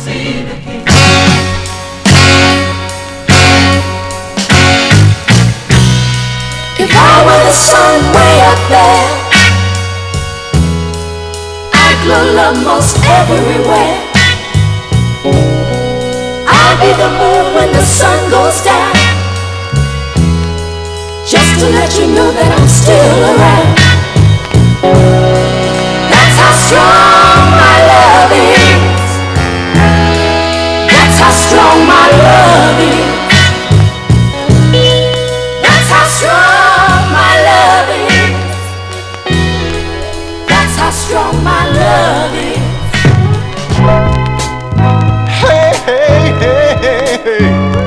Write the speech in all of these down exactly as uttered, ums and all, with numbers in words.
see the king. If I were the sun way up there, I'd glow love most everywhere. I'll be the moon when the sun goes down, just to let you know that I'm still around. That's how strong my love is. That's how strong my love is. That's how strong my love is. That's how strong my love is. Hey, hey, hey, hey, hey.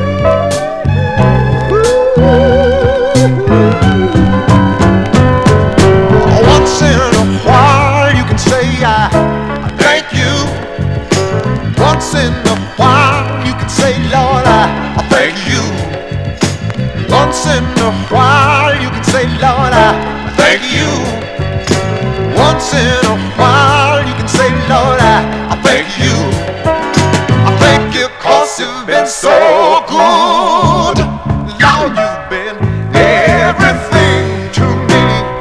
Once in a while you can say I, I thank you. Once in a while you can say, Lord, I, I thank you. Once in a while you can say, Lord, I, I thank you. Once in a while you can say, Lord, I, I thank you. I thank you 'cause you've been so good. Lord, you've been everything to me.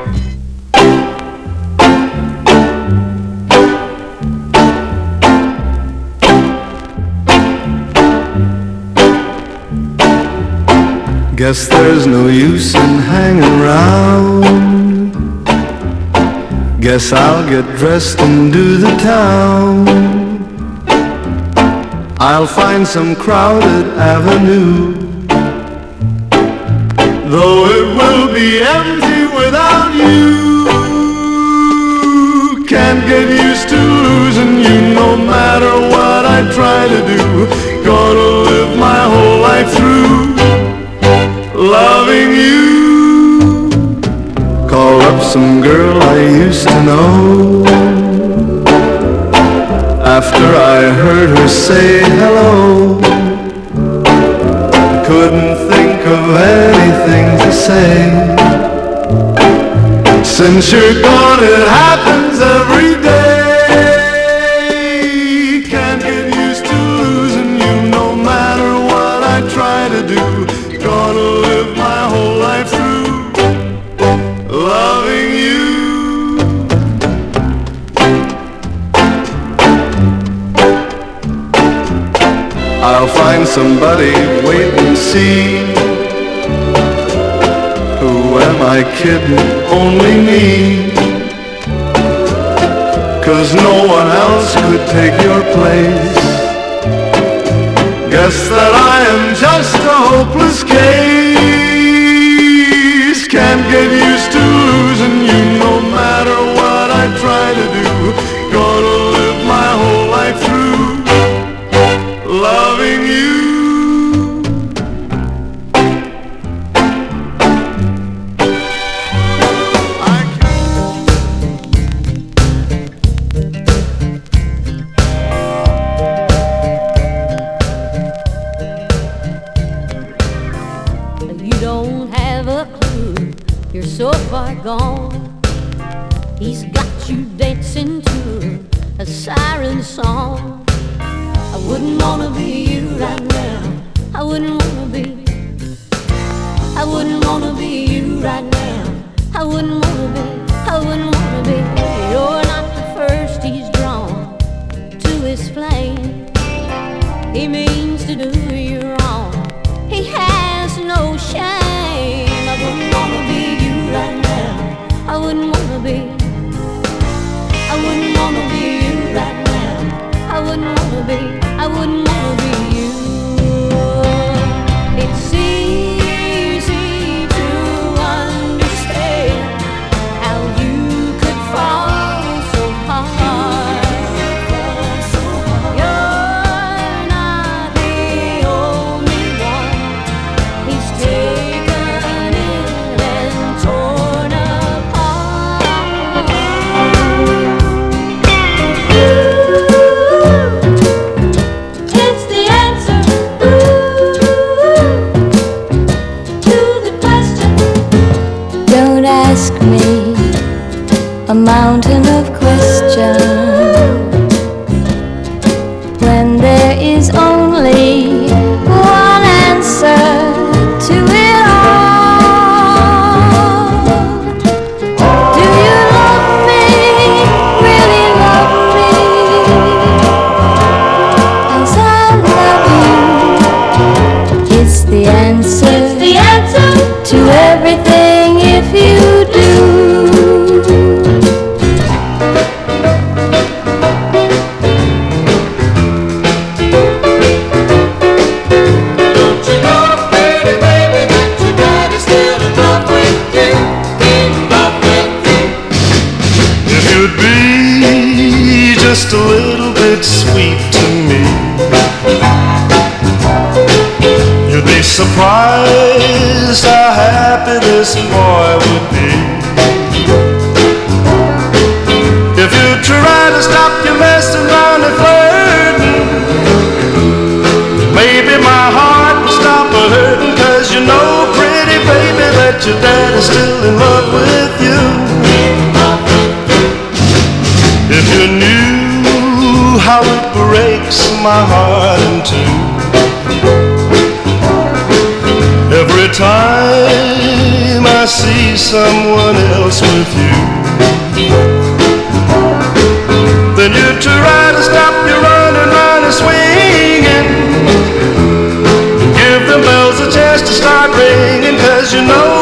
Guess there's no use in hanging around. Guess I'll get dressed and do the town. I'll find some crowded avenue, though it will be empty without you. Can't get used to losing you no matter what I try to do. Gonna live my whole life through loving you. Call up some girl I used to know, after I heard her say hello. Couldn't think of anything to say. Since you're gone it happens every day. Can't get used to losing you no matter what I try to do. Gonna live my whole life through loving you. I'll find somebody, wait and see. Who am I kidding? Only me. 'Cause no one else could take your place. Guess that I am just a hopeless case. Can't get used to losing you no matter what I try to do. Gonna live my whole life through loving you. You don't have a clue, you're so far gone. He's got you dancing to a siren song. I wouldn't wanna be you right now. I wouldn't wanna be. I wouldn't wanna be you right now. I wouldn't wanna be. I wouldn't wanna be. You're not the first he's drawn to his flame. He means to do you wrong. He has no shame. I wouldn't wanna be you right now. I wouldn't wanna be. I wouldn't wanna be you right now. I wouldn't wanna be. I wouldn't wanna be you. It's easy to understand how you could fall so hard. You're not the just a little bit sweet to me. You'd be surprised how happy this boy would be if you try to stop your messing around and flirting. Maybe my heart will stop a hurting, 'cause you know, pretty baby, that your daddy's still in love with you. If you knew how it breaks my heart in two every time I see someone else with you, then you try to stop your running, running, swinging, give the bells a chance to start ringing, 'cause you know